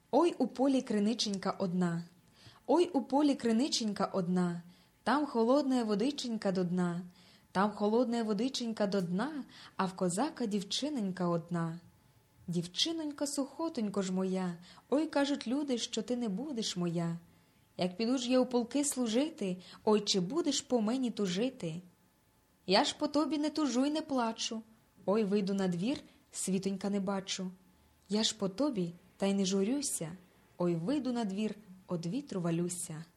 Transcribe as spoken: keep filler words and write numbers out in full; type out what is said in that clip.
Ой у полі криниченька одна, ой у полі криниченька одна, там холодна водиченька до дна, там холодна водиченька до дна, а в козака дівчинонька одна. Дівчинонька сухотонько ж моя, ой, кажуть люди, що ти не будеш моя. Як піду ж я у полки служити, ой, чи будеш по мені тужити? Я ж по тобі не тужу й не плачу, ой, вийду на двір, світонька не бачу. Я ж по тобі та й не журюся, ой, вийду на двір, од вітру валюся.